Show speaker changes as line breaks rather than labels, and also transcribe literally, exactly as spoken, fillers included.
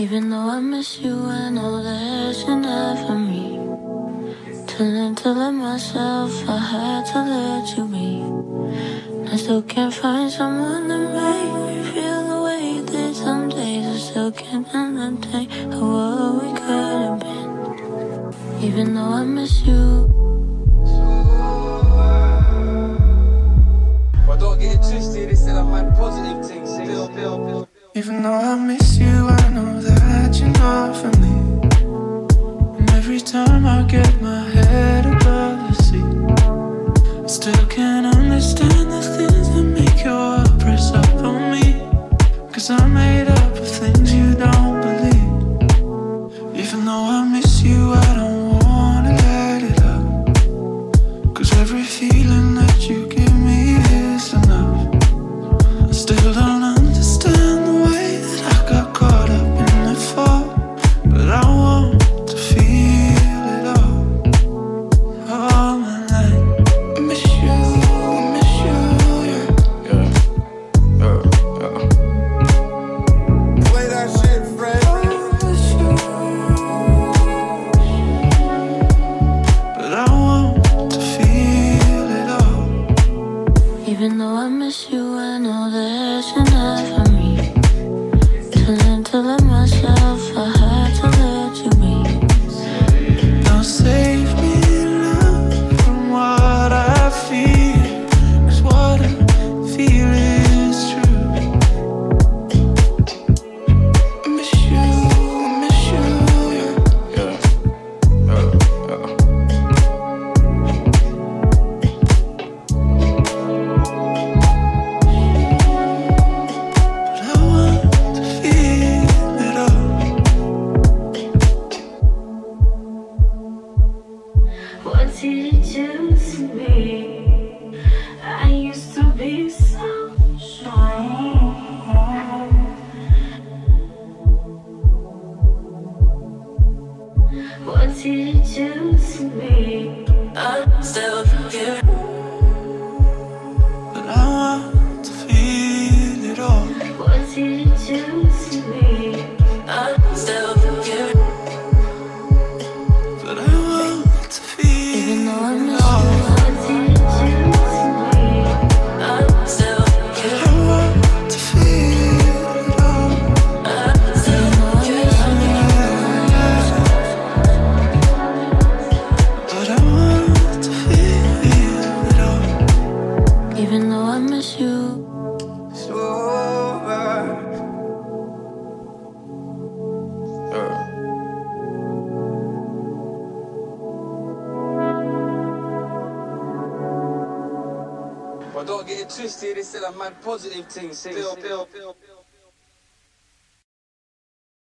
Even though I miss you, I know that you're not for me. Telling to let myself, I had to let you be. I still can't find someone to make me feel the way you did. Some days I still can't entertain what we could have been. Even though I miss you.
But don't get it twisted, it's still a mad positive thing. Still, still, still.
Even though I miss you, I know that you're not for me. And every time I get my head above the sea, I still can't understand the things that make your heart press up on me. Cause I'm made up of things you don't believe. Even though I miss you, I don't wanna let it up. Cause every feeling that you give me is enough. I still don't understand the way that I got caught up in the fall, but I want to feel it all. All my life. I miss you, I miss you, yeah, yeah, yeah, yeah.
Play that shit, Fred.
I miss you, but I want to feel it all.
Even though I miss you, I know that you're not for me. Telling to let myself, I had to let you be.
Now save me, love, from what I feel. Cause what I feel is true. I miss you, I miss you, yeah, yeah, yeah, yeah. But I want to feel it all.
What did you do to me? I used to be so strong. What did you do to me? I'm still forgiving.
But I want to feel it all.
What did you do to me? I'm still forgiving.
But I want to feel
Even though I
it
miss
all.
you, what did you do to me? I'm still
I
forgiving.
want to feel it all.
I'm still forgiving.
But I want to feel it all.
Even though I miss you.
It's over. But don't get it twisted, it's still a mad positive thing. Still, still, still.